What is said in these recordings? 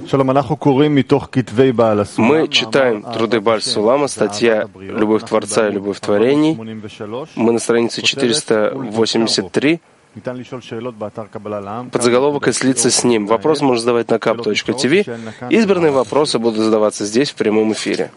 Мы читаем труды Бааль Сулама, статья «Любовь Творца и любовь творений». Мы на странице 483. Подзаголовок «И слиться с ним». Вопрос можно задавать на kap.tv. Избранные вопросы будут задаваться здесь, в прямом эфире.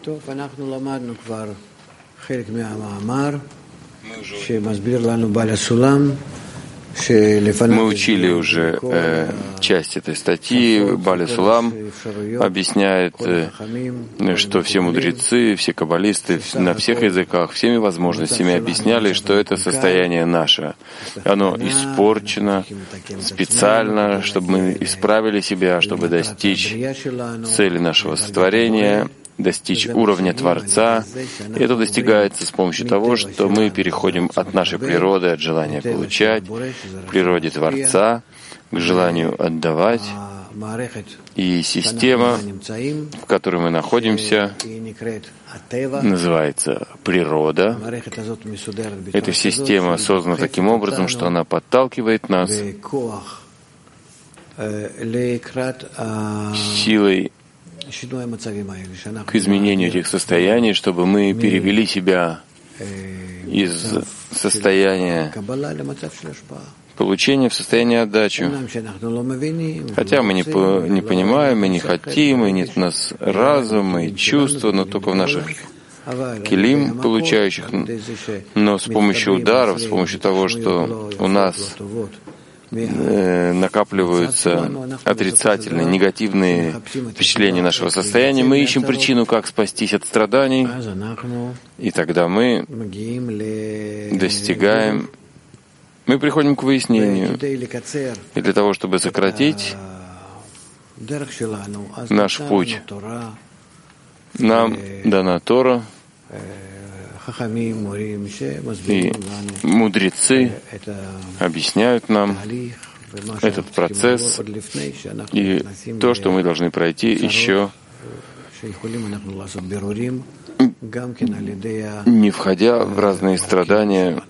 Мы учили уже часть этой статьи. Бааль Сулам объясняет, что все мудрецы, все каббалисты на всех языках, всеми возможностями объясняли, что это состояние наше. Оно испорчено специально, чтобы мы исправили себя, чтобы достичь цели нашего сотворения, достичь уровня Творца. И это достигается с помощью того, что мы переходим от нашей природы, от желания получать, к природе Творца, к желанию отдавать. И система, в которой мы находимся, называется природа. Эта система создана таким образом, что она подталкивает нас силой к изменению этих состояний, чтобы мы перевели себя из состояния получения в состояние отдачи. Хотя мы не понимаем, мы не хотим, и нет у нас разума и чувства, но только в наших килим, получающих, но с помощью ударов, с помощью того, что у нас накапливаются отрицательные, негативные впечатления нашего состояния, мы ищем причину, как спастись от страданий, и тогда мы достигаем, мы приходим к выяснению. И для того, чтобы сократить наш путь, нам дана Тора, и мудрецы объясняют нам этот процесс и то, что мы должны пройти еще, не входя в разные страдания,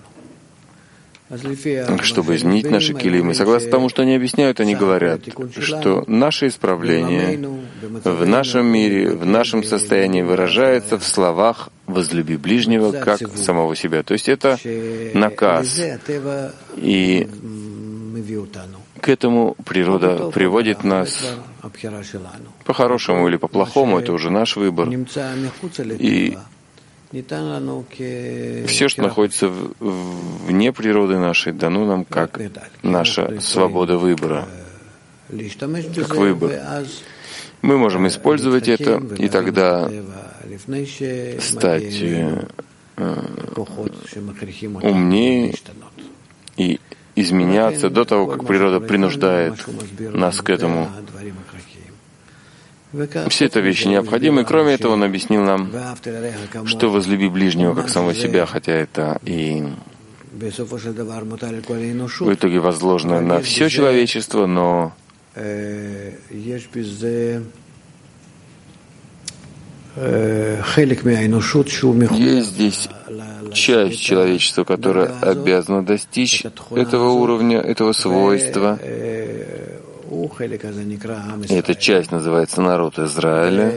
чтобы изменить наши килим. И согласно тому, что они объясняют, они говорят, что наше исправление в нашем мире, в нашем состоянии выражается в словах «возлюби ближнего, как самого себя». То есть это наказ. И к этому природа приводит нас по-хорошему или по-плохому, это уже наш выбор. И все, что находится вне природы нашей, дано нам как наша свобода выбора, как выбор. Мы можем использовать это и тогда стать умнее и изменяться до того, как природа принуждает нас к этому. Все это вещи необходимы. Кроме этого, он объяснил нам, что возлюби ближнего как самого себя, хотя это и в итоге возложено на все человечество, но есть здесь часть человечества, которая обязана достичь этого уровня, этого свойства. И эта часть называется народ Израиля.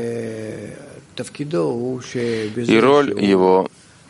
И роль его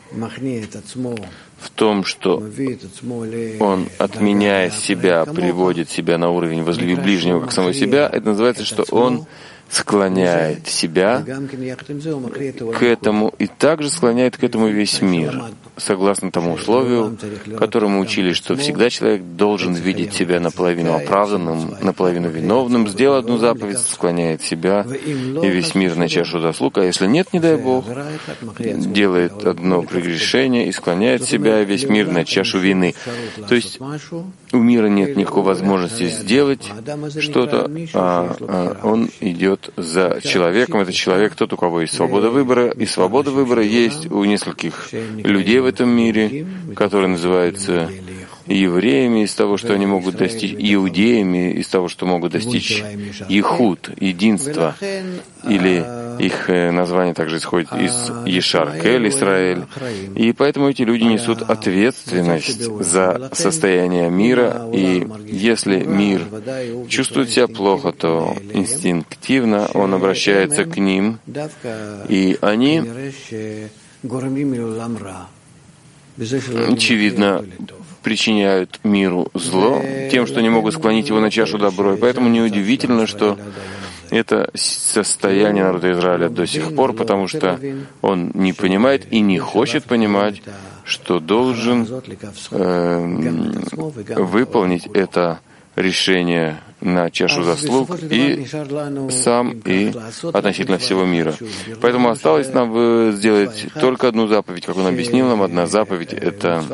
в том, что он, отменяя себя, приводит себя на уровень возлюби ближнего как самого себя, это называется, что он склоняет себя к этому и также склоняет к этому весь мир, согласно тому условию, которому мы учили, что всегда человек должен видеть себя наполовину оправданным, наполовину виновным, сделал одну заповедь, склоняет себя и весь мир на чашу заслуг, а если нет, не дай Бог, делает одно прегрешение и склоняет себя и весь мир на чашу вины. То есть у мира нет никакой возможности сделать что-то, а он идет за человеком. Это человек, тот, у кого есть свобода выбора. И свобода выбора есть у нескольких людей в этом мире, которые называются евреями из того, что они могут достичь, иудеями из того, что могут достичь ехуд, единства, или Их название также исходит из Ешар Кель Исраэль. И поэтому эти люди несут ответственность за состояние мира. И если мир чувствует себя плохо, то инстинктивно он обращается к ним, и они, очевидно, причиняют миру зло тем, что не могут склонить его на чашу добро. И поэтому неудивительно, что это состояние народа Израиля до сих пор, потому что он не понимает и не хочет понимать, что должен выполнить это решение на чашу заслуг и сам, и относительно всего мира. Поэтому осталось нам сделать только одну заповедь, как он объяснил нам. Одна заповедь — это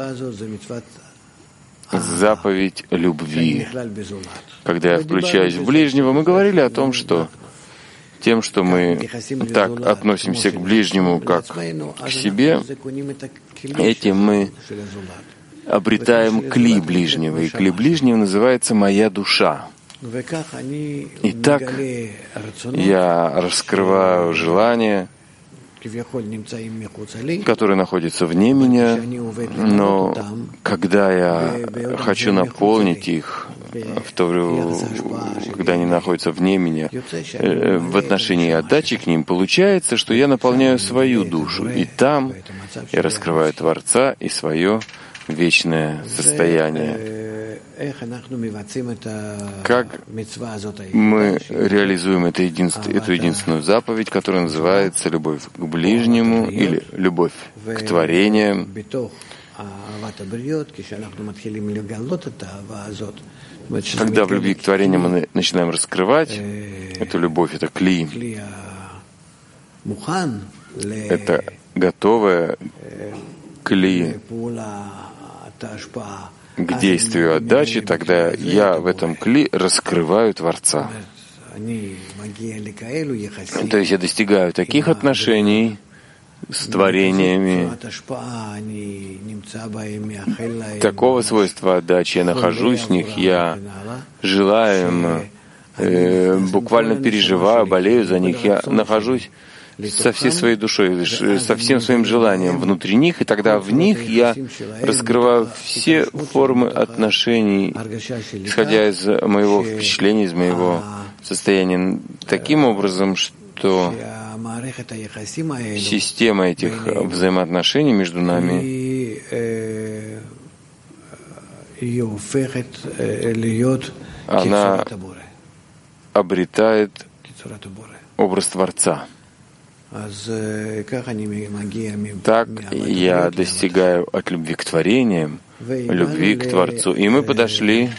заповедь любви. Когда я включаюсь в ближнего, мы говорили о том, что тем, что мы так относимся к ближнему, как к себе, этим мы обретаем кли ближнего. И кли ближнего называется «моя душа». И так я раскрываю желания, которые находятся вне меня, но когда я хочу наполнить их, когда они находятся вне меня, в отношении отдачи к ним, получается, что я наполняю свою душу, и там я раскрываю Творца и свое вечное состояние. Как мы реализуем эту единственную заповедь, которая называется любовь к ближнему или любовь к творениям? Когда в любви к творениям мы начинаем раскрывать эту любовь, это кли, это готовое кли к действию отдачи, тогда я в этом кли раскрываю Творца. То есть я достигаю таких отношений с творениями, такого свойства отдачи, я нахожусь в них, я желаю, буквально переживаю, болею за них, я нахожусь со всей своей душой, со всем своим желанием внутри них, и тогда в них я раскрываю все формы отношений, исходя из моего впечатления, из моего состояния, таким образом, что система этих взаимоотношений между нами она обретает образ Творца. Так я достигаю от любви к творениям, любви к Творцу. И мы подошли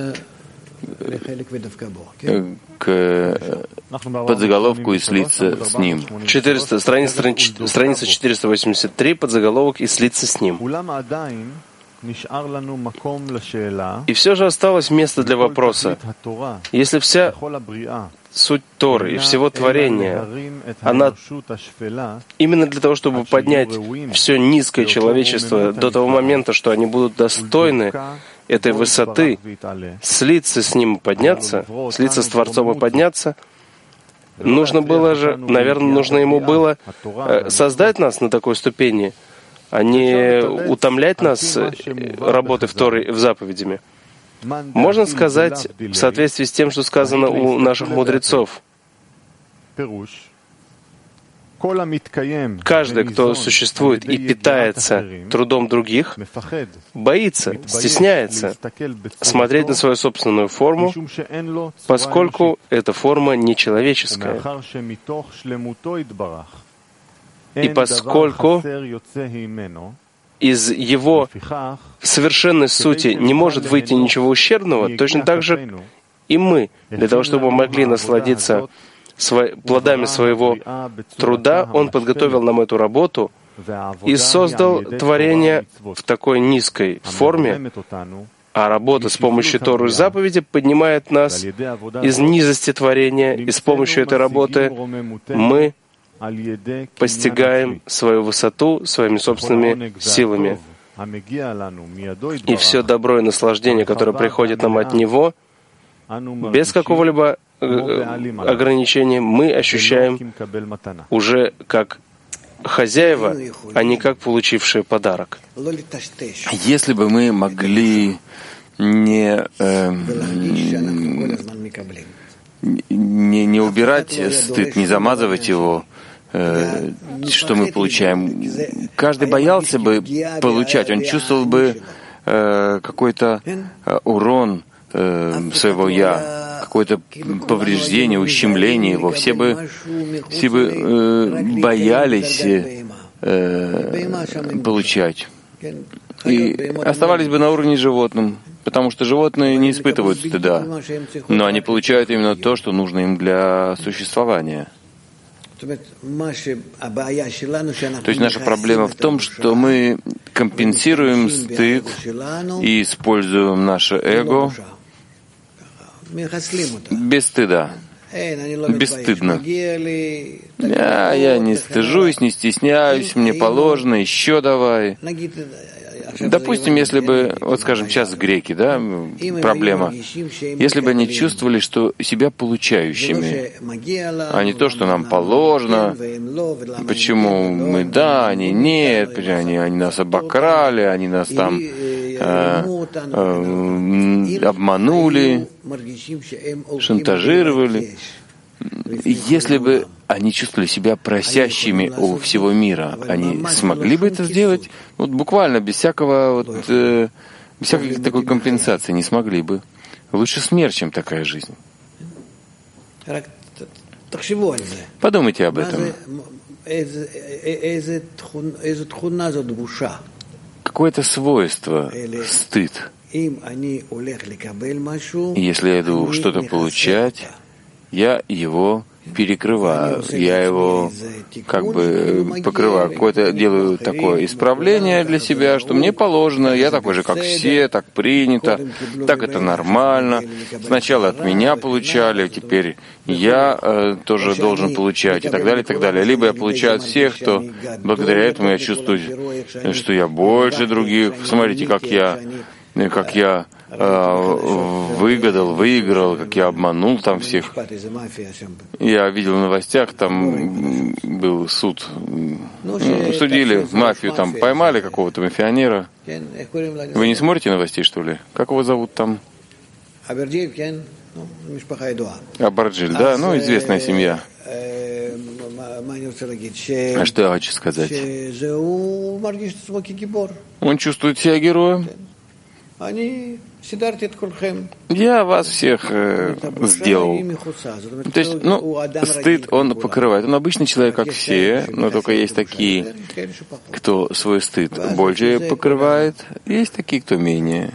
к подзаголовку «И слиться с Ним». Страница 483, подзаголовок «И слиться с Ним». И все же осталось место для вопроса. Если вся суть Торы и всего творения, она именно для того, чтобы поднять все низкое человечество до того момента, что они будут достойны этой высоты, слиться с Ним и подняться, слиться с Творцом и подняться, нужно было же, наверное, нужно Ему было создать нас на такой ступени, а не утомлять нас работой в Торе и в заповедями. Можно сказать в соответствии с тем, что сказано у наших мудрецов. Каждый, кто существует и питается трудом других, боится, стесняется смотреть на свою собственную форму, поскольку эта форма нечеловеческая. И поскольку из его совершенной сути не может выйти ничего ущербного, точно так же и мы, для того, чтобы мы могли насладиться плодами своего труда, Он подготовил нам эту работу и создал творение в такой низкой форме, а работа с помощью Торы и заповеди поднимает нас из низости творения, и с помощью этой работы мы постигаем свою высоту своими собственными силами. И все добро и наслаждение, которое приходит нам от Него, без какого-либо ограничения мы ощущаем уже как хозяева, а не как получившие подарок. Если бы мы могли не убирать стыд, не замазывать его, что мы получаем. Каждый боялся бы получать, он чувствовал бы какой-то урон своего «я», какое-то повреждение, ущемление его. Все бы боялись получать. И оставались бы на уровне животным, потому что животные не испытывают стыда, но они получают именно то, что нужно им для существования. То есть наша проблема в том, что мы компенсируем стыд и используем наше эго без стыда, бесстыдно. Я не стыжусь, не стесняюсь, мне положено, еще давай. Допустим, если бы, вот скажем, сейчас греки, да, проблема, если бы они чувствовали, что себя получающими, а не то, что нам положено, почему мы да, они нет, они нас обокрали, они нас там обманули, шантажировали. Если бы они чувствовали себя просящими у всего мира, они смогли бы это сделать? Вот буквально без всякой такой компенсации не смогли бы. Лучше смерть, чем такая жизнь. Подумайте об этом. Какое-то свойство, стыд. Если я иду что-то получать, я его перекрываю, я его как бы покрываю, какое-то делаю такое исправление для себя, что мне положено, я такой же, как все, так принято, так это нормально. Сначала от меня получали, теперь я тоже должен получать и так далее, и так далее. Либо я получаю от всех, то благодаря этому я чувствую, что я больше других. Смотрите, как я выиграл, как я обманул там всех. Я видел в новостях, там был суд. Судили мафию, там поймали какого-то мафионера. Вы не смотрите новостей, что ли? Как его зовут там? Абарджиль, да? Ну, известная семья. А что я хочу сказать? Он чувствует себя героем. Я вас всех сделал. То есть, стыд он покрывает. Он обычный человек, как все, но только есть такие, кто свой стыд больше покрывает, есть такие, кто менее.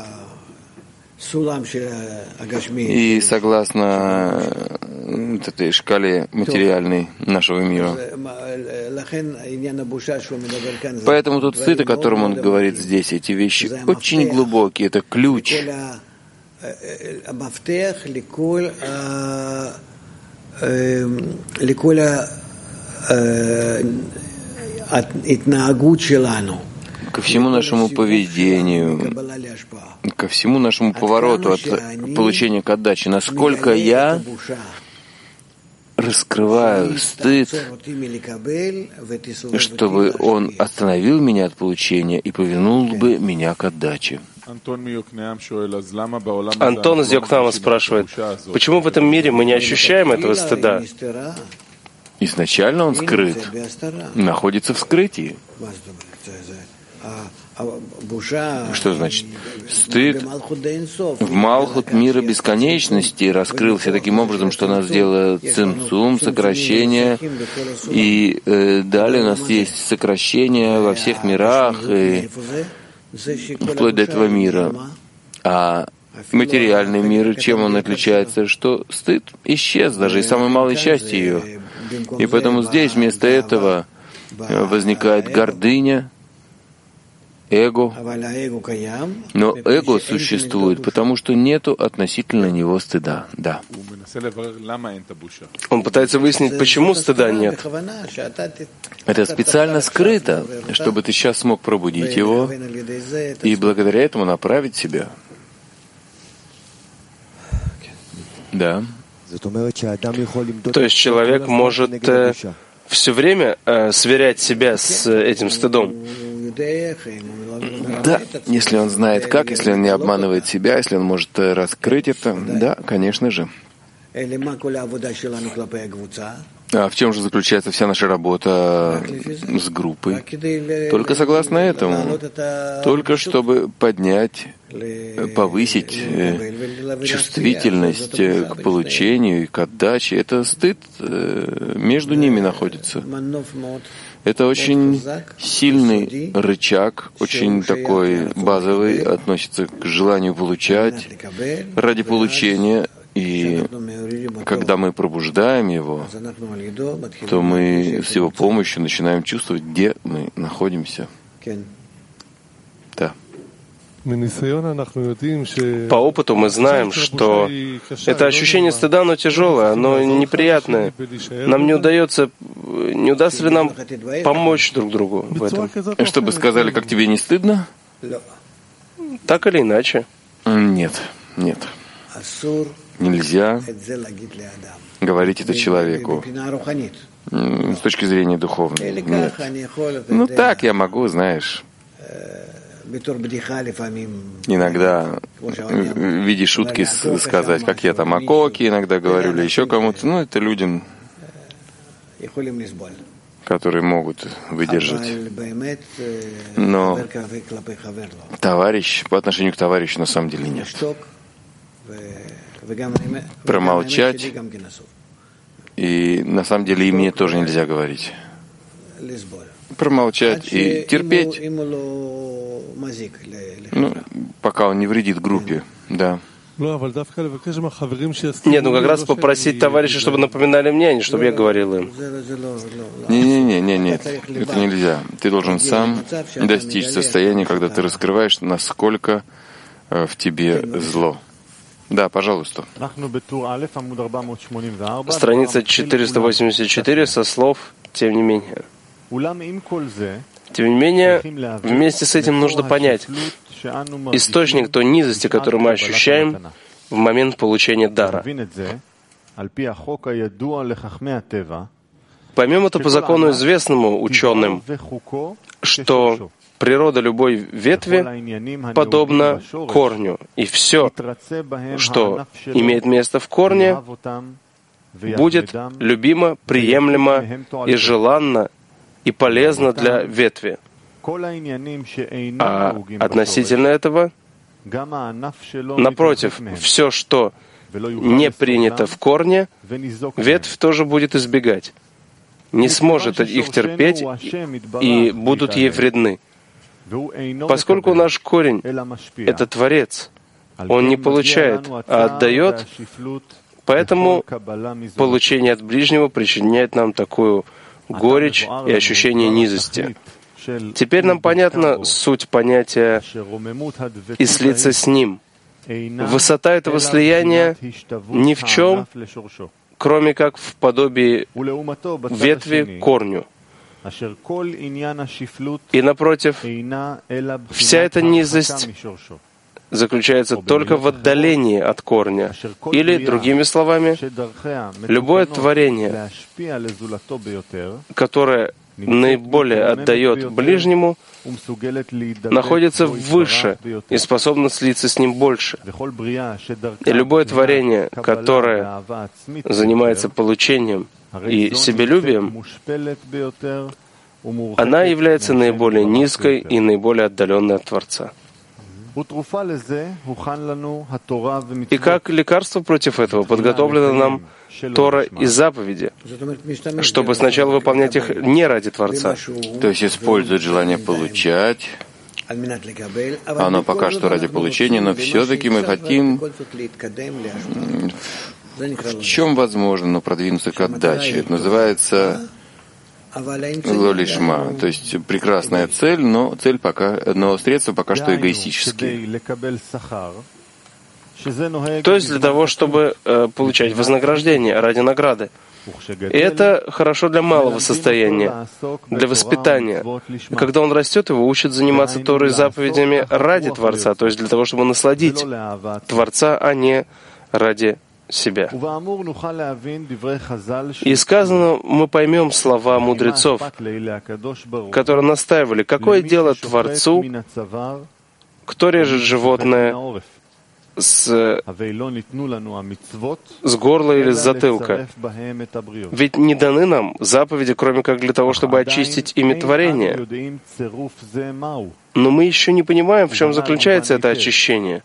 И согласно этой шкале материальной нашего мира. Поэтому тот стыд, о котором он говорит здесь, эти вещи очень глубокие, это ключ. Ко всему нашему поведению, ко всему нашему повороту от получения к отдаче, насколько я раскрываю стыд, чтобы он остановил меня от получения и повернул бы меня к отдаче. Антон из Йокнама спрашивает, почему в этом мире мы не ощущаем этого стыда? Изначально он скрыт, находится в скрытии. Что значит? Стыд в Малхут мира бесконечности раскрылся таким образом, что нас сделало цимцум, сокращение, и далее у нас есть сокращение во всех мирах, и вплоть до этого мира. А материальный мир, чем он отличается? Что стыд исчез, даже из самой малой части ее. И поэтому здесь вместо этого возникает гордыня, эго. Но эго существует, потому что нету относительно него стыда. Да. Он пытается выяснить, почему стыда нет. Это специально скрыто, чтобы ты сейчас смог пробудить его и благодаря этому направить себя. Да. То есть человек может все время сверять себя с этим стыдом. Да, если он знает как, если он не обманывает себя, если он может раскрыть это, да, конечно же. А в чем же заключается вся наша работа с группой? Только согласно этому. Только чтобы поднять, повысить чувствительность к получению и к отдаче. Это стыд между ними находится. Это очень сильный рычаг, очень такой базовый, относится к желанию получать ради получения. И когда мы пробуждаем его, то мы с его помощью начинаем чувствовать, где мы находимся. Да. По опыту мы знаем, что это ощущение стыда, оно тяжелое, оно неприятное. Нам не удастся ли нам помочь друг другу в этом? Чтобы сказали, как тебе не стыдно? Так или иначе. Нет. Нельзя говорить это человеку с точки зрения духовной. Нет. Ну так я могу, знаешь, иногда в виде шутки сказать, как я там о Коке иногда говорю, или еще кому-то. Ну, это людям, которые могут выдержать. Но товарищ, по отношению к товарищу на самом деле нет. Промолчать, и на самом деле и мне тоже нельзя говорить. Промолчать и терпеть, пока он не вредит группе, да. Нет, как раз попросить товарища, чтобы напоминали мне, а не чтобы я говорил им. Нет, это нельзя. Ты должен сам достичь состояния, когда ты раскрываешь, насколько в тебе зло. Да, пожалуйста. Страница 484 со слов «тем не менее». Тем не менее, вместе с этим нужно понять источник той низости, которую мы ощущаем в момент получения дара. Поймем это по закону известному ученым, что природа любой ветви подобна корню, и все, что имеет место в корне, будет любимо, приемлемо и желанно и полезно для ветви. А относительно этого, напротив, все, что не принято в корне, ветвь тоже будет избегать, не сможет их терпеть и будут ей вредны. Поскольку наш корень — это Творец, он не получает, а отдает, поэтому получение от ближнего причиняет нам такую горечь и ощущение низости. Теперь нам понятна суть понятия «и слиться с Ним». Высота этого слияния ни в чем, кроме как в подобии ветви корню. И напротив, вся эта низость заключается только в отдалении от корня. Или, другими словами, любое творение, которое наиболее отдает ближнему, находится выше и способно слиться с ним больше. И любое творение, которое занимается получением и себелюбием, она является наиболее низкой и наиболее отдаленной от Творца. И как лекарство против этого подготовлена нам Тора и заповеди, чтобы сначала выполнять их не ради Творца. То есть используют желание получать. Оно пока что ради получения, но все-таки мы хотим в чем возможно продвинуться к отдаче. Это называется лолишма, то есть прекрасная цель, но средства пока что эгоистические. То есть для того, чтобы получать вознаграждение ради награды. И это хорошо для малого состояния, для воспитания. И когда он растет, его учат заниматься Торой и заповедями ради Творца, то есть для того, чтобы насладить Творца, а не ради себя. И сказано, мы поймем слова мудрецов, которые настаивали, какое дело Творцу, кто режет животное с горла или с затылка. Ведь не даны нам заповеди, кроме как для того, чтобы очистить ими творение. Но мы еще не понимаем, в чем заключается это очищение.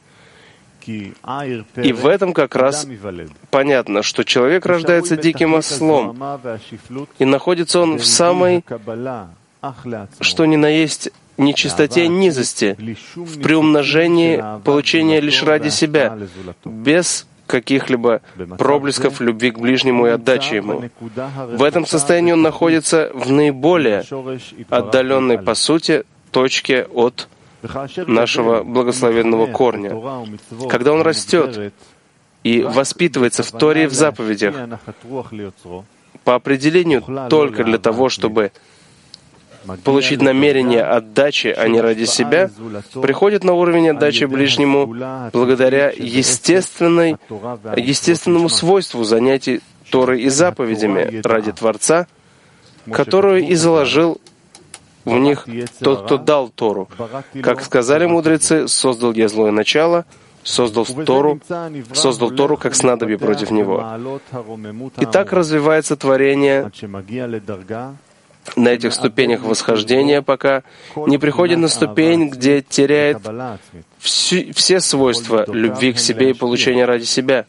И в этом как раз понятно, что человек рождается диким ослом, и находится он в самой, что ни на есть, нечистоте, низости, в приумножении получения лишь ради себя, без каких-либо проблесков любви к ближнему и отдачи ему. В этом состоянии он находится в наиболее отдаленной, по сути, точке от нашего благословенного корня. Когда он растет и воспитывается в Торе и в заповедях, по определению только для того, чтобы получить намерение отдачи, а не ради себя, приходит на уровень отдачи ближнему благодаря естественному свойству занятий Торой и заповедями ради Творца, которую и заложил в них тот, кто дал Тору. Как сказали мудрецы, создал я злое начало, создал Тору как снадобье против него. И так развивается творение на этих ступенях восхождения, пока не приходит на ступень, где теряет все свойства любви к себе и получения ради себя,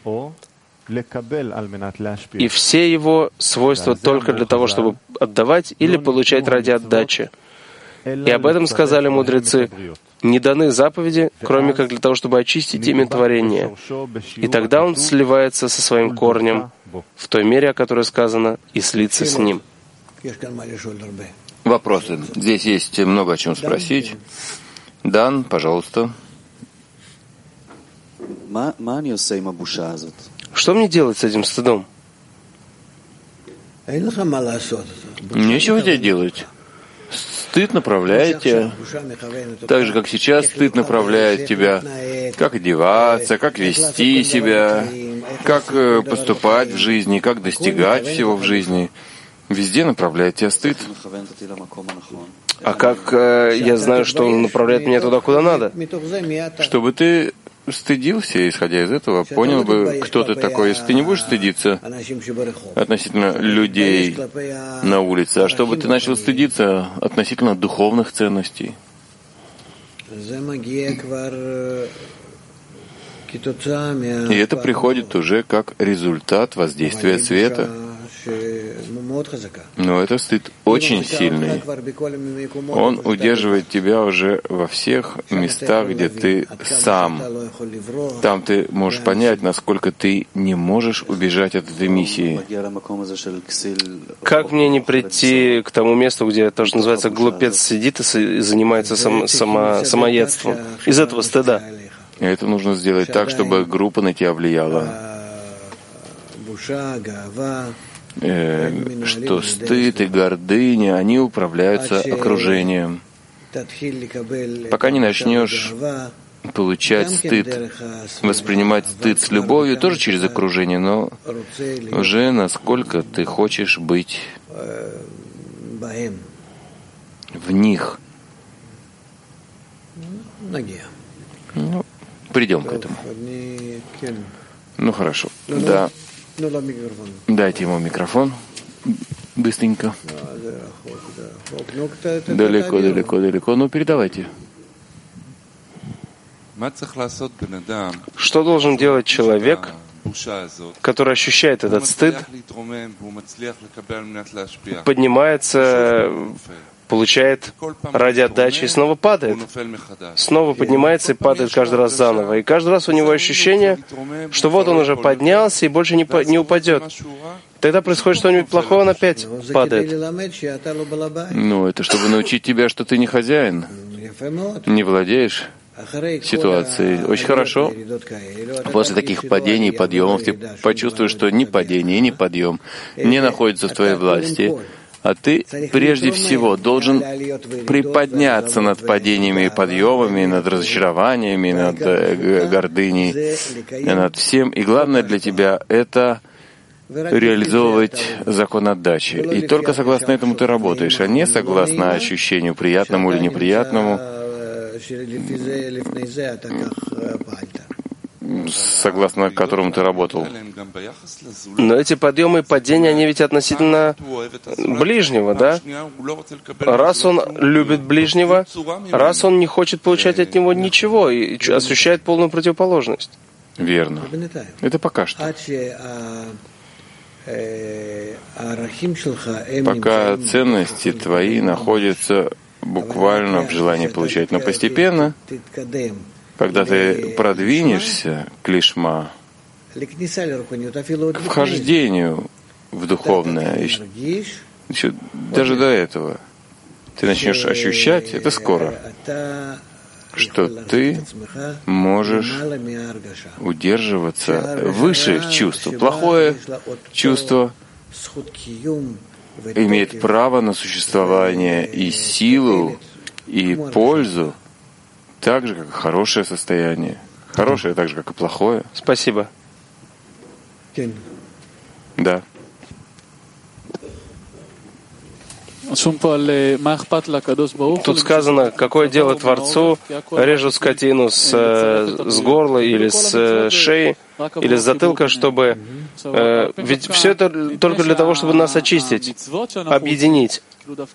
и все его свойства только для того, чтобы отдавать или получать ради отдачи. И об этом сказали мудрецы: не даны заповеди, кроме как для того, чтобы очистить ими творение. И тогда он сливается со своим корнем в той мере, о которой сказано, и слиться с ним. Вопросы. Здесь есть много о чем спросить. Дан, пожалуйста. Что мне делать с этим стыдом? Нечего тебе делать. Стыд направляет тебя. Так же, как сейчас стыд направляет тебя, как одеваться, как вести себя, как поступать в жизни, как достигать всего в жизни. Везде направляет тебя стыд. А как я знаю, что он направляет меня туда, куда надо? Чтобы ты стыдился, исходя из этого, понял бы, кто ты такой. Если ты не будешь стыдиться относительно людей на улице, а чтобы ты начал стыдиться относительно духовных ценностей. И это приходит уже как результат воздействия света. Но это стыд очень сильный. Он удерживает тебя уже во всех местах, где ты сам. Там ты можешь понять, насколько ты не можешь убежать от этой миссии. Как мне не прийти к тому месту, где то, что называется, глупец сидит и занимается самоедством? Из этого стыда. И это нужно сделать так, чтобы группа на тебя влияла. Что стыд и гордыня, они управляются окружением. Пока не начнешь получать стыд, воспринимать стыд с любовью, тоже через окружение, но уже насколько ты хочешь быть в них. Ну, придем к этому. Ну хорошо. Да. Дайте ему микрофон. Быстренько. Далеко. Ну, передавайте. Что должен делать человек, который ощущает этот стыд, поднимается, получает ради отдачи и снова падает. Снова поднимается и падает каждый раз заново. И каждый раз у него ощущение, что вот он уже поднялся и больше не упадет. Тогда происходит что-нибудь плохое, он опять падает. Ну, это чтобы научить тебя, что ты не хозяин, не владеешь ситуацией. Очень хорошо. После таких падений и подъемов ты почувствуешь, что ни падение, ни подъем не находятся в твоей власти, А ты прежде всего должен приподняться над падениями и подъемами, над разочарованиями, над гордыней, над всем. И главное для тебя — это реализовывать закон отдачи. И только согласно этому ты работаешь, а не согласно ощущению, приятному или неприятному, согласно которому ты работал. Но эти подъемы и падения, они ведь относительно ближнего, да? Раз он любит ближнего, раз он не хочет получать от него ничего и ощущает полную противоположность. Верно. Это пока что. Пока ценности твои находятся буквально в желании получать. Но постепенно, когда ты продвинешься к лишма, к вхождению в духовное, еще даже до этого, ты начнешь ощущать, это скоро, что ты можешь удерживаться выше чувства. Плохое чувство имеет право на существование и силу, и пользу, так же, как и хорошее состояние. Хорошее так же, как и плохое. Спасибо. Да. Тут сказано, какое дело Творцу, режут скотину с горла или с шеи, или с затылка, чтобы... ведь все это только для того, чтобы нас очистить, объединить.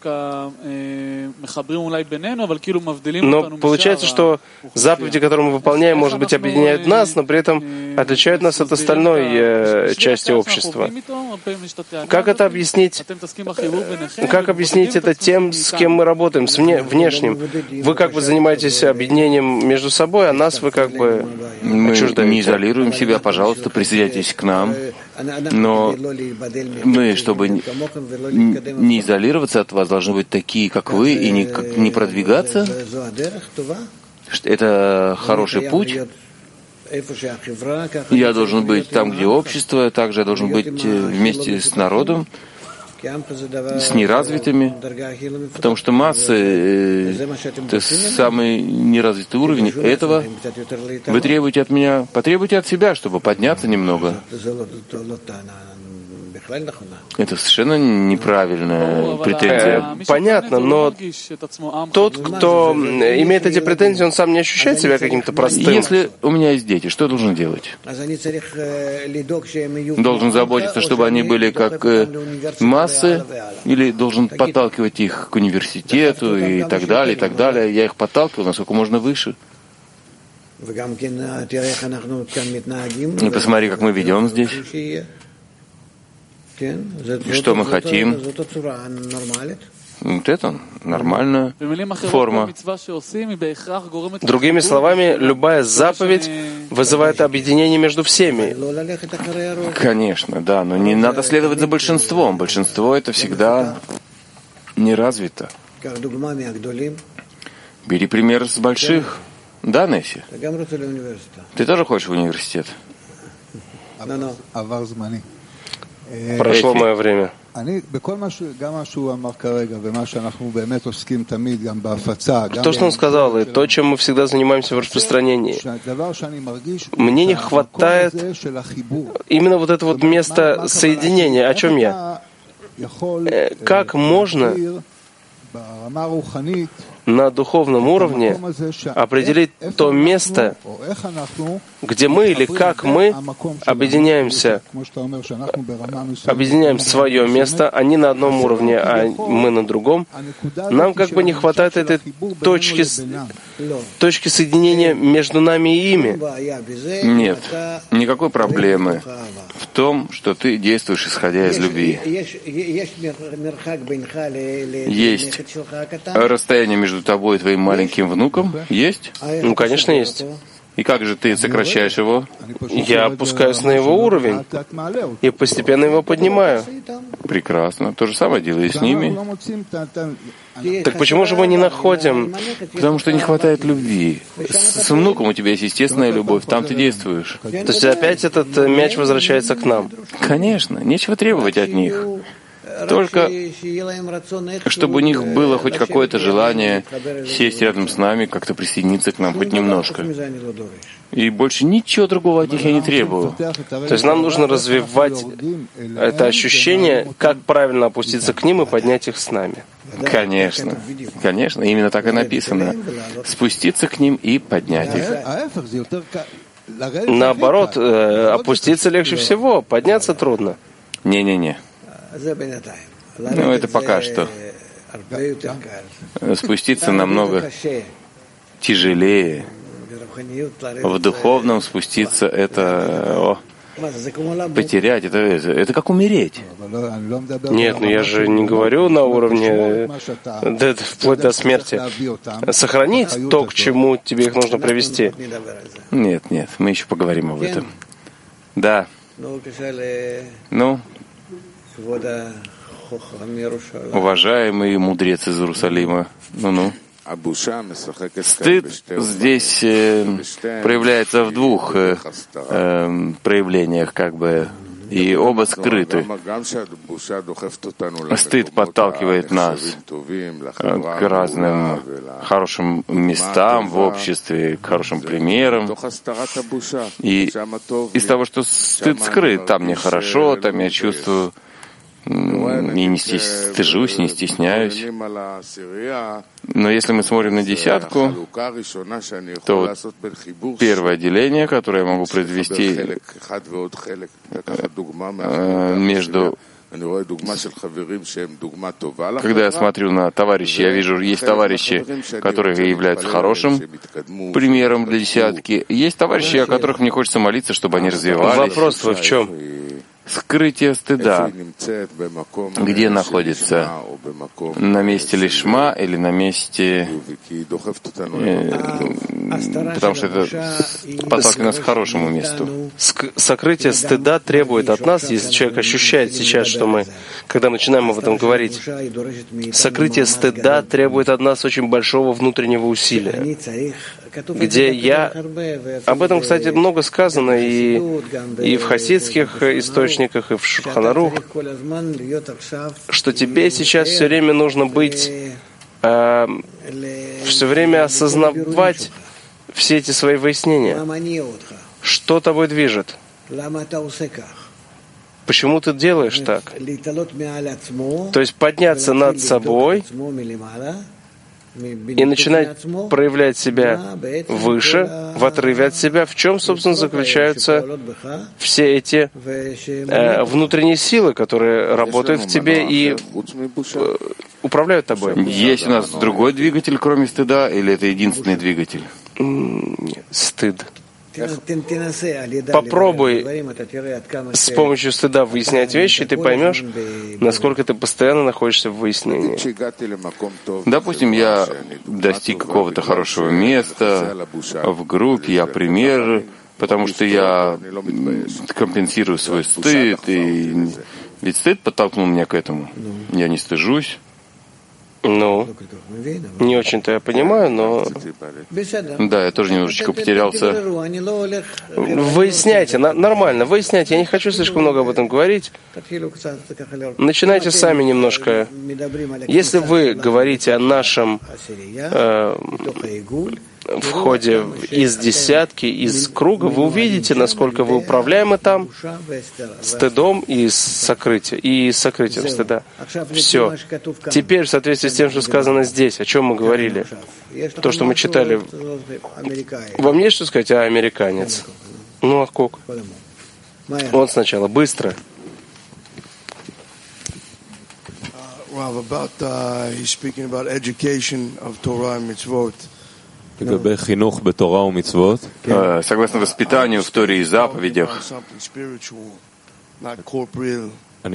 Но получается, что заповеди, которые мы выполняем, может быть, объединяют нас, но при этом отличают нас от остальной части общества. Как это объяснить? Как объяснить это тем, с кем мы работаем, с внешним? Вы как бы занимаетесь объединением между собой, а нас вы как бы отчуждаете. Мы не изолируем себя, пожалуйста, присоединяйтесь к нам. Но мы, чтобы не изолироваться от вас, должны быть такие, как вы, и не продвигаться. Это хороший путь. Я должен быть там, где общество, также я должен быть вместе с народом, с неразвитыми, потому что массы — это самый неразвитый уровень. Этого вы требуете от меня, потребуйте от себя, чтобы подняться немного. Это совершенно неправильная претензия. Понятно, но тот, кто имеет эти претензии, он сам не ощущает себя каким-то простым. Если у меня есть дети, что я должен делать? Должен заботиться, чтобы они были как массы, или должен подталкивать их к университету и так далее, и так далее. Я их подталкиваю, насколько можно выше. И посмотри, как мы ведем здесь. Что мы хотим? Вот это нормальная форма. Другими словами, любая заповедь вызывает объединение между всеми. Конечно, да, но не надо следовать за большинством. Большинство — это всегда не развито. Бери пример с больших. Да, Несси? Ты тоже хочешь в университет? Прошло мое время. То, что он сказал, и то, чем мы всегда занимаемся в распространении, мне не хватает именно вот это вот место соединения. О чем я? Как можно на духовном уровне определить то место, где мы или как мы объединяемся, объединяем свое место, они на одном уровне, а мы на другом. Нам как бы не хватает этой точки соединения между нами и ими. Нет, никакой проблемы в том, что ты действуешь, исходя из любви. Есть расстояние между тобой и твоим маленьким внуком? Есть? Ну, конечно, есть. И как же ты сокращаешь его? Я опускаюсь на его уровень и постепенно его поднимаю. Прекрасно. То же самое делаю с ними. Так почему же мы не находим? Потому что не хватает любви. С внуком у тебя есть естественная любовь, там ты действуешь. То есть опять этот мяч возвращается к нам. Конечно, нечего требовать от них. Только чтобы у них было хоть какое-то желание сесть рядом с нами, как-то присоединиться к нам хоть немножко. И больше ничего другого от них я не требую. То есть нам нужно развивать это ощущение, как правильно опуститься к ним и поднять их с нами. Конечно, конечно, именно так и написано. Спуститься к ним и поднять их. Наоборот, опуститься легче всего, подняться трудно. Не-не-не. Ну, это пока что. Спуститься намного тяжелее. В духовном спуститься это потерять, это как умереть. Нет, я же не говорю на уровне вплоть до смерти. Сохранить то, к чему тебе их нужно привести. Нет, мы еще поговорим об этом. Да. Ну, уважаемый мудрец из Иерусалима, ну-ну. Стыд здесь проявляется в двух проявлениях, как бы, и оба скрыты. Стыд подталкивает нас к разным хорошим местам в обществе, к хорошим примерам. И из того, что стыд скрыт, там мне хорошо, там я чувствую, и не стыжусь, не стесняюсь. Но если мы смотрим на десятку, то вот первое деление, которое я могу произвести между... Когда я смотрю на товарищей, я вижу, есть товарищи, которые являются хорошим примером для десятки. Есть товарищи, о которых мне хочется молиться, чтобы они развивались. Вопрос в чем? Скрытие стыда. Где находится? На месте лишма или на месте... потому что это подталкивает нас к хорошему месту. Сокрытие стыда требует от нас, если человек ощущает сейчас, что мы, когда начинаем об этом говорить, сокрытие стыда требует от нас очень большого внутреннего усилия, где я... Об этом, кстати, много сказано и в хасидских источниках, и в Шулхан Арух, что тебе сейчас все время нужно быть, все время осознавать все эти свои выяснения. Что тобой движет? Почему ты делаешь так? То есть подняться над собой и начинать проявлять себя выше, в отрыве от себя, в чем, собственно, заключаются все эти внутренние силы, которые работают в тебе и управляют тобой. Есть у нас другой двигатель, кроме стыда, или это единственный двигатель? Нет, стыд. Попробуй с помощью стыда выяснять вещи, и ты поймешь, насколько ты постоянно находишься в выяснении. Допустим, я достиг какого-то хорошего места в группе, я пример, потому что я компенсирую свой стыд, и ведь стыд подтолкнул меня к этому. Я не стыжусь. Ну, не очень-то я понимаю, но... Да, я тоже немножечко потерялся. Выясняйте, нормально, выясняйте. Я не хочу слишком много об этом говорить. Начинайте сами немножко. Если вы говорите о нашем входе из десятки, из круга, вы увидите, насколько вы управляемы там стыдом и сокрытием стыда. Все. Теперь, в соответствии с тем, что сказано здесь, о чем мы говорили, то, что мы читали, вам есть что сказать о американец? Ну, а как? Он сначала, быстро. Согласно воспитанию в Торе и заповедях, я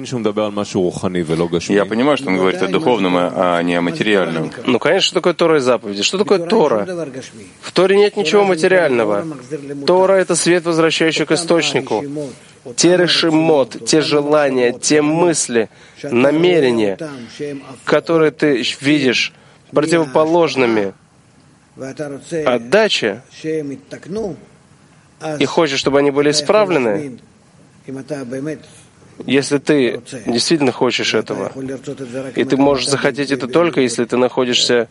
понимаю, что он говорит о духовном, а не о материальном. Ну, конечно, что такое Тора и заповеди. Что такое Тора? В Торе нет ничего материального. Тора — это свет, возвращающий к источнику. Те решимот, те желания, те мысли, намерения, которые ты видишь противоположными отдаче, и хочешь, чтобы они были исправлены, Если ты действительно хочешь этого, и ты можешь захотеть это только, если ты находишься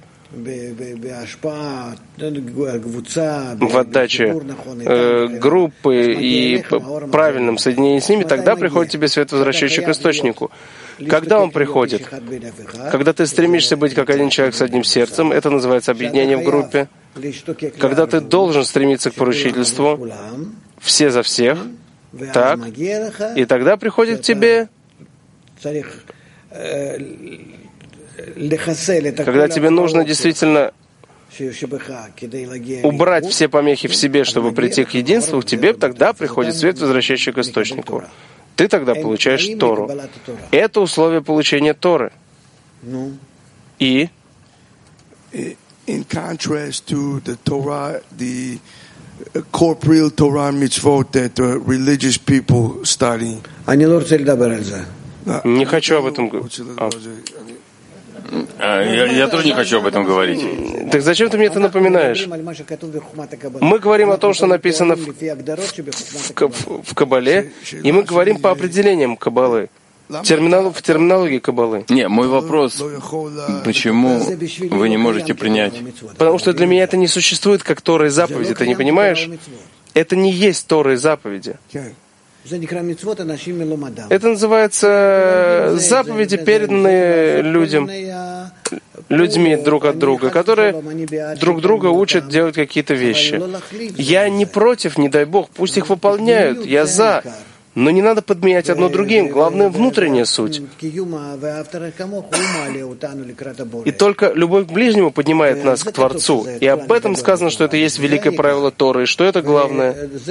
в отдаче группы и правильном соединении с ними, тогда приходит тебе свет, возвращающий к источнику. Когда он приходит? Когда ты стремишься быть как один человек с одним сердцем, это называется объединение в группе. Когда ты должен стремиться к поручительству, все за всех, так, и тогда приходит к тебе, когда тебе нужно действительно убрать все помехи в себе, чтобы прийти к единству, к тебе тогда приходит свет, возвращающий к источнику. Ты тогда получаешь Тору. Это условие получения Торы. И in contrast to the Torah, the corporeal Torah mitzvot that the religious people study. Не хочу об этом говорить. Я тоже не хочу об этом говорить. Так зачем ты мне это напоминаешь? Мы говорим о том, что написано в Кабале, и мы говорим по определениям Кабалы, в терминологии Кабалы. Не, мой вопрос, почему вы не можете принять? Потому что для меня это не существует как Тора и заповеди, ты не понимаешь? Это не есть Тора и заповеди. Это называется заповеди, переданные людьми друг от друга, которые друг друга учат делать какие-то вещи. Я не против, не дай Бог, пусть их выполняют, я за. Но не надо подменять одно другим. Главное — внутренняя суть. И только любовь к ближнему поднимает нас к Творцу. И об этом сказано, что это есть великое правило Торы, и что это главное.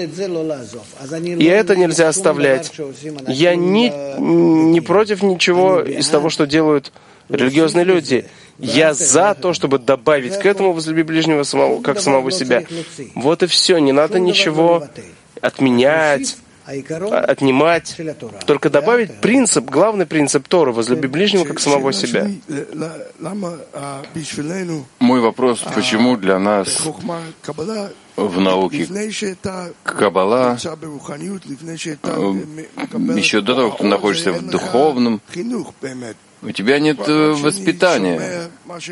И это нельзя оставлять. Я не против ничего из того, что делают религиозные люди. Я за то, чтобы добавить к этому возлюби ближнего как самого себя. Вот и все. Не надо ничего отменять, отнимать, только добавить принцип, главный принцип Торы, возлюби ближнего как самого себя. Мой вопрос, почему для нас в науке Каббала, еще до того, как ты находишься в духовном, у тебя нет воспитания.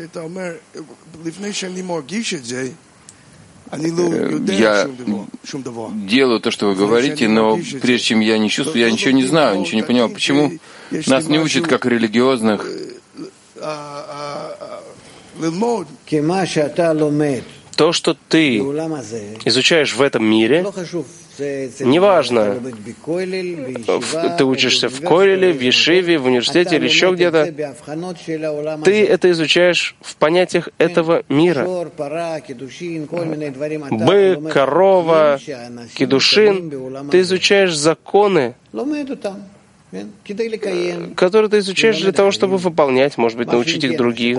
Я делаю то, что вы говорите, но прежде чем я не чувствую, я ничего не знаю, ничего не понимаю. Почему нас не учат как религиозных? То, что ты изучаешь в этом мире, неважно, ты учишься в Койлеле, в Ешиве, в университете или еще где-то, ты это изучаешь в понятиях этого мира. Бык, корова, кидушин, ты изучаешь законы, которые ты изучаешь для того, чтобы выполнять, может быть, научить их других.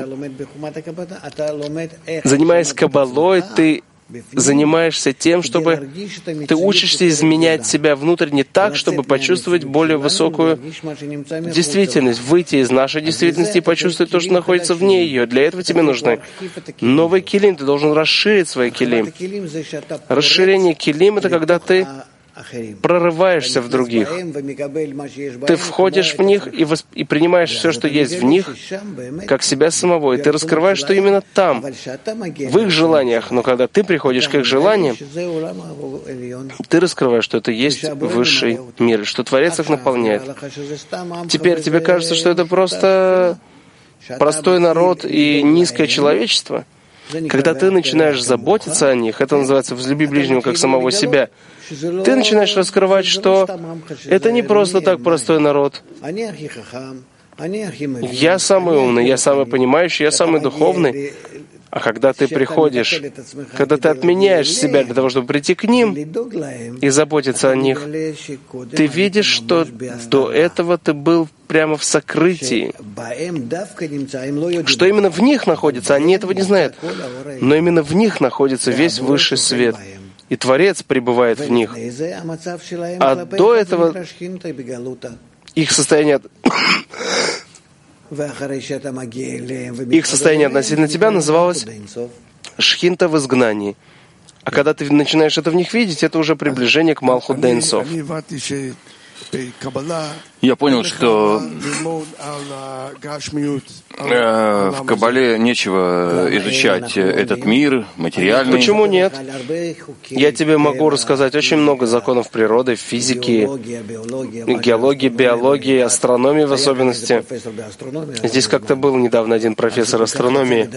Занимаясь каббалой, ты занимаешься тем, чтобы ты учишься изменять себя внутренне так, чтобы почувствовать более высокую действительность, выйти из нашей действительности и почувствовать то, что находится вне ее. Для этого тебе нужны новые килим, ты должен расширить свои килим. Расширение килим — это когда ты прорываешься в других. Ты входишь в них и принимаешь все, что есть в них, как себя самого, и ты раскрываешь, что именно там, в их желаниях. Но когда ты приходишь к их желаниям, ты раскрываешь, что это есть высший мир, что Творец их наполняет. Теперь тебе кажется, что это просто простой народ и низкое человечество? Когда ты начинаешь заботиться о них, это называется «возлюби ближнего как самого себя», ты начинаешь раскрывать, что это не просто так простой народ. Я самый умный, я самый понимающий, я самый духовный. А когда ты приходишь, когда ты отменяешь себя для того, чтобы прийти к ним и заботиться о них, ты видишь, что до этого ты был прямо в сокрытии, что именно в них находится, они этого не знают, но именно в них находится весь высший свет. И Творец пребывает в них. А до этого их состояние относительно тебя называлось шхинта в изгнании. А когда ты начинаешь это в них видеть, это уже приближение к Малхут Дейн Соф. Я понял, что в Каббале нечего изучать этот мир, материальный. Почему нет? Я тебе могу рассказать очень много законов природы, физики, геологии, биологии, астрономии в особенности. Здесь как-то был недавно один профессор астрономии.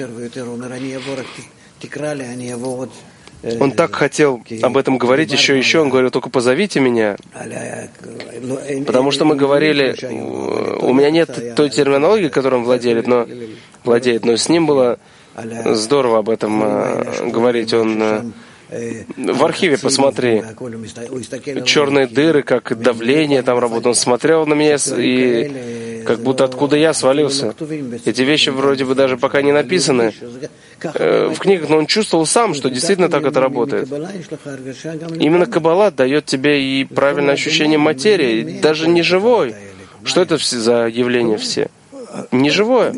Он так хотел об этом говорить еще. Он говорил, только позовите меня. Потому что мы говорили, у меня нет той терминологии, которой он владеет, но с ним было здорово об этом говорить. Он в архиве посмотри, черные дыры, как давление там работает. Он смотрел на меня и как будто откуда я свалился. Эти вещи вроде бы даже пока не написаны в книгах, но он чувствовал сам, что действительно так это работает. Именно Каббала дает тебе и правильное ощущение материи, даже не живой. Что это за явления все? Не живое.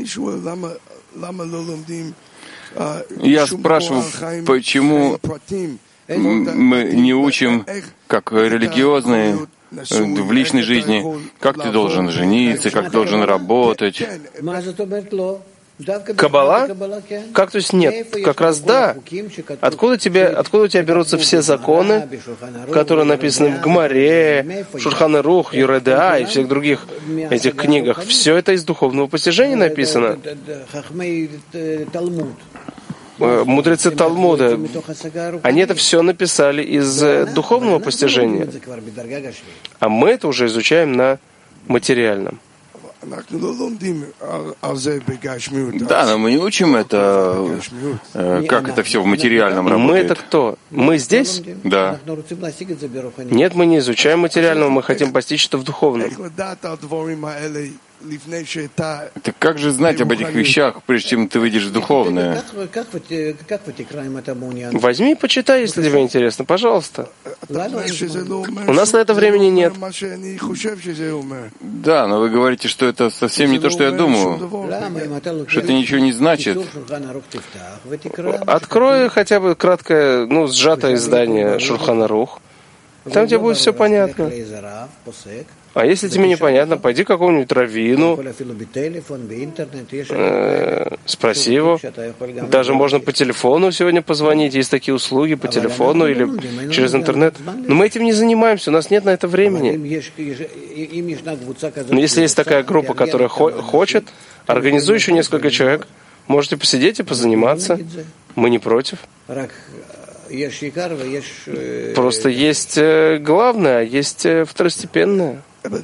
Я спрашиваю, почему мы не учим, как религиозные, в личной жизни, как ты должен жениться, как ты должен работать. Каббала? Как, то есть нет? Как раз да. Откуда у тебя берутся все законы, которые написаны в Гмаре, Шульхан Арух, Йорeh Де'а и всех других этих книгах? Все это из духовного постижения написано. Мудрецы Талмуда, они это все написали из духовного постижения. А мы это уже изучаем на материальном. Да, но мы не учим это, как это все в материальном работает. Мы это кто? Мы здесь? Да. Нет, мы не изучаем материального, мы хотим постичь это в духовном. Так как же знать об этих вещах, прежде чем ты выйдешь в духовное? Возьми и почитай, если тебе интересно, пожалуйста. У нас на это времени нет. Да, но вы говорите, что это совсем не то, что я думаю. Что это ничего не значит. Открой хотя бы краткое, сжатое издание Шульхан Арух. Там тебе будет все понятно. А если тебе непонятно, пойди к какому-нибудь раввину, спроси его. Даже можно по телефону сегодня позвонить. Есть такие услуги по телефону или через интернет. Но мы этим не занимаемся, у нас нет на это времени. Но если есть такая группа, которая хочет, организуй еще несколько человек. Можете посидеть и позаниматься. Мы не против. Просто есть главное, а есть второстепенное.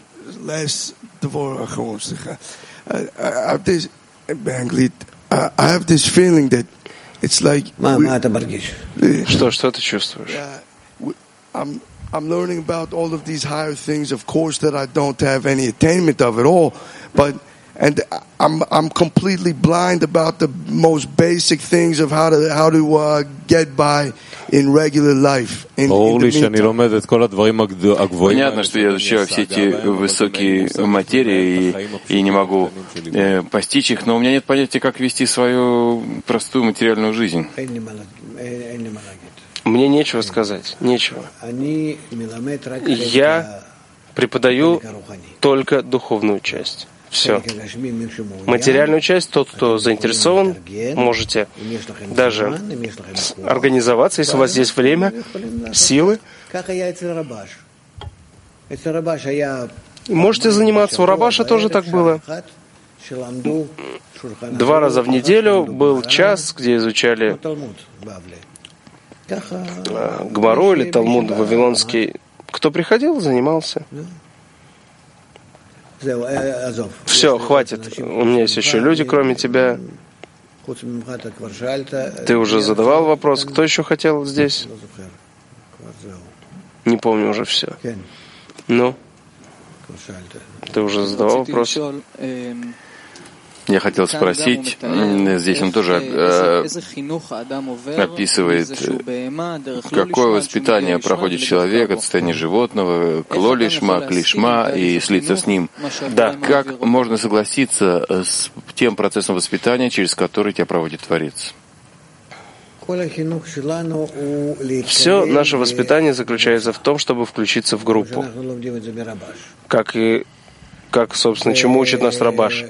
Что ты чувствуешь? I'm learning about all of these higher things, of course, that I don't have any attainment of at all, and I'm completely blind about the most basic things of how to get by in regular life. Понятно, что я изучаю все эти высокие материи и не могу постичь их, но у меня нет понятия, как вести свою простую материальную жизнь. Мне нечего сказать, нечего. Я преподаю только духовную часть. Все. Материальную часть, тот, кто заинтересован, можете даже организоваться, если у вас есть время, силы. Можете заниматься. У Рабаша тоже так было. 2 раза в неделю был час, где изучали Гмару или Талмуд Вавилонский. Кто приходил, занимался. Все, хватит. У меня есть еще люди, кроме тебя. Ты уже задавал вопрос. Кто еще хотел здесь? Не помню уже все. Ну? Ты уже задавал вопрос? Я хотел спросить, здесь он тоже описывает, какое воспитание проходит человек от состояния животного, клолишма, клишма и слиться с ним. Да, как можно согласиться с тем процессом воспитания, через который тебя проводит Творец? Все наше воспитание заключается в том, чтобы включиться в группу. Как, собственно, чему учит нас Рабаш.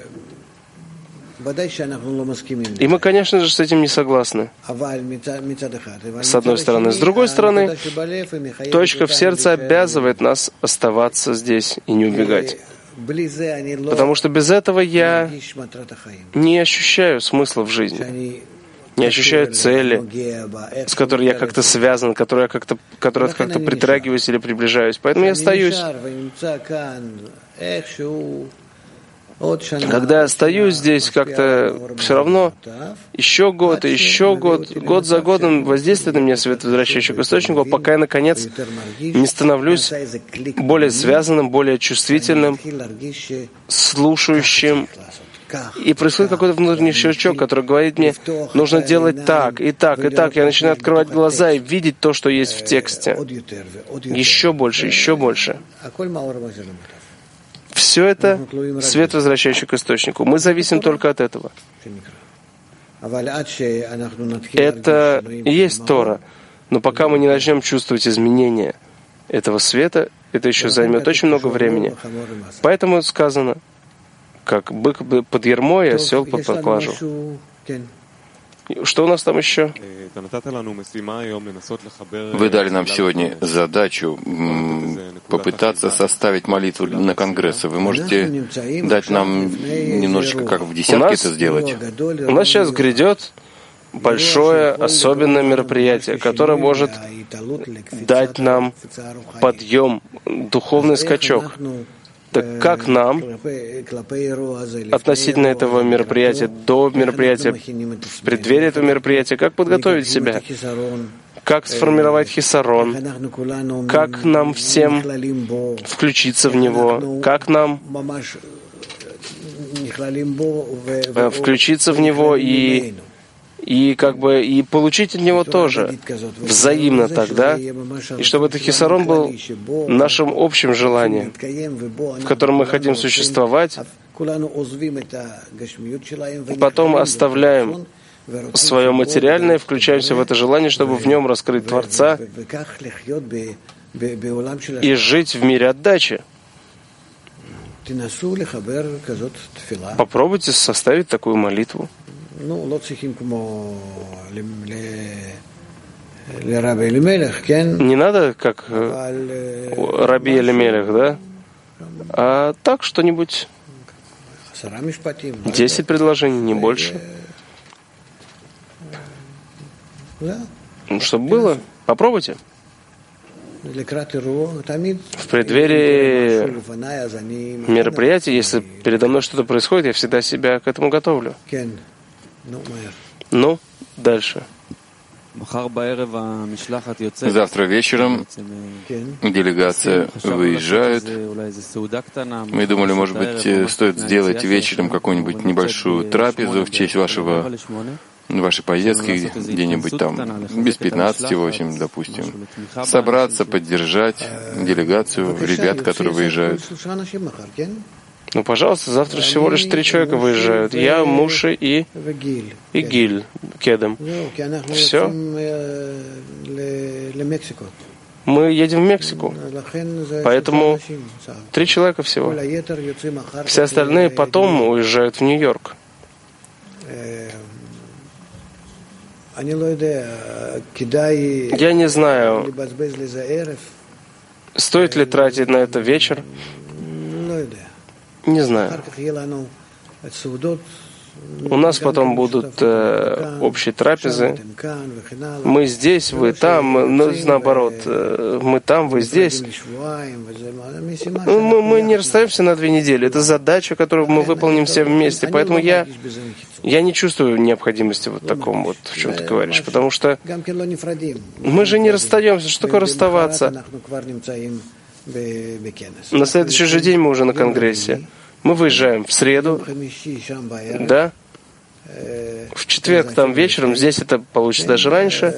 И мы, конечно же, с этим не согласны. С одной стороны. С другой стороны, точка в сердце обязывает нас оставаться здесь и не убегать. Потому что без этого я не ощущаю смысла в жизни, не ощущаю цели, с которой я как-то связан, к которой я как-то притрагиваюсь или приближаюсь. Поэтому я остаюсь. Когда я стою здесь, как-то все равно еще год, год за годом воздействует на меня свет, возвращающий к источнику, пока я, наконец, не становлюсь более связанным, более чувствительным, слушающим. И происходит какой-то внутренний щелчок, который говорит мне, нужно делать так, и так, и так. Я начинаю открывать глаза и видеть то, что есть в тексте. Еще больше, еще больше. Все это свет, возвращающий к источнику. Мы зависим только от этого. Это и есть Тора. Но пока мы не начнем чувствовать изменения этого света, это еще займет очень много времени. Поэтому сказано, как бык под ярмо и осел под поклажу. Что у нас там еще? Вы дали нам сегодня задачу попытаться составить молитву на конгрессы. Вы можете дать нам немножечко, как в десятке это сделать? У нас сейчас грядет большое особенное мероприятие, которое может дать нам подъем, духовный скачок. Так как нам относительно этого мероприятия, до мероприятия, в преддверии этого мероприятия, как подготовить себя? Как сформировать хисарон? Как нам всем включиться в него? Как нам включиться в него и получить от него тоже взаимно тогда, и чтобы этот хисарон был нашим общим желанием, в котором мы хотим существовать, потом оставляем свое материальное, включаемся в это желание, чтобы в нем раскрыть Творца и жить в мире отдачи. Попробуйте составить такую молитву. Не надо, как Раби Элимелех, да? А так что-нибудь. 10 предложений, не больше. Чтобы было. Попробуйте. В преддверии мероприятия, если передо мной что-то происходит, я всегда себя к этому готовлю. Ну, дальше. Завтра вечером делегация выезжает. Мы думали, может быть, стоит сделать вечером какую-нибудь небольшую трапезу в честь вашей поездки, где-нибудь там без 15-8, допустим. Собраться, поддержать делегацию, ребят, которые выезжают. Ну, пожалуйста, завтра всего лишь 3 человека выезжают. Я, Муши и Гиль, Кедем. Все. Мы едем в Мексику. Поэтому 3 человека всего. Все остальные потом уезжают в Нью-Йорк. Я не знаю, стоит ли тратить на это вечер. Не знаю. У нас потом будут общие трапезы. Мы здесь, вы там, но наоборот. Мы там, вы здесь. Мы не расстаемся на 2 недели. Это задача, которую мы выполним все вместе. Поэтому я не чувствую необходимости в таком, в чем ты говоришь. Потому что мы же не расстаемся. Что такое расставаться? На следующий же день мы уже на конгрессе. Мы выезжаем в среду, да? В четверг там вечером, здесь это получится даже раньше.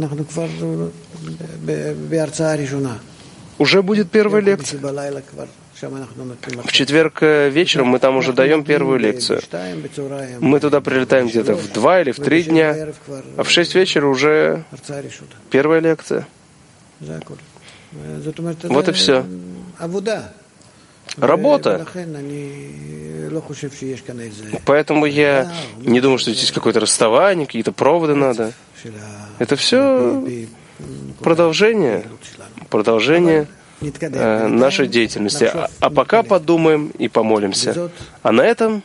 Уже будет первая лекция. В четверг вечером мы там уже даем первую лекцию. Мы туда прилетаем где-то в 2 или в 3 дня, а в 6 вечера уже первая лекция. Вот и все. Работа. Поэтому я не думаю, что здесь какое-то расставание, какие-то проводы надо. Это все продолжение нашей деятельности. А пока подумаем и помолимся. А на этом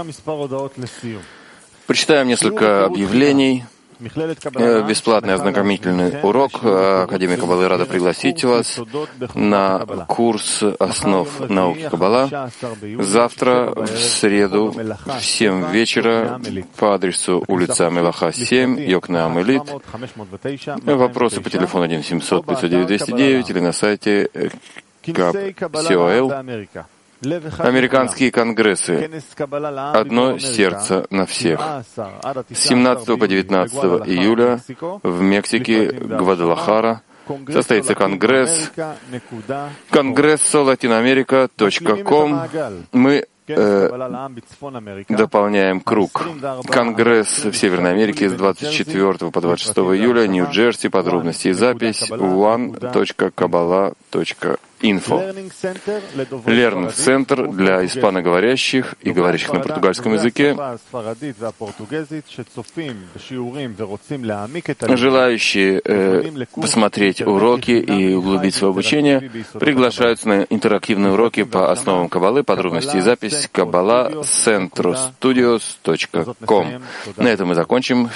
прочитаем несколько объявлений. Бесплатный ознакомительный урок. Академия Каббалы рада пригласить вас на курс основ науки Каббала завтра, в среду, в 7 вечера по адресу улица Мелаха, 7, Йокнеам Элит. Вопросы по телефону 1-700-509-209 или на сайте KAP.COL. Американские конгрессы. Одно сердце на всех. С 17 по 19 июля в Мексике, Гвадалахара, состоится конгресс. Конгрессолатиноамерика.ком. Мы дополняем круг. Конгресс в Северной Америке с 24 по 26 июля, Нью-Джерси. Подробности и запись one.kabbalah.info. Лернинг-центр для испаноговорящих и говорящих на португальском языке. Желающие посмотреть уроки и углубить свое обучение приглашаются на интерактивные уроки по основам Каббалы. Подробности и запись kabbalahcentrostudios.com. На этом мы закончим.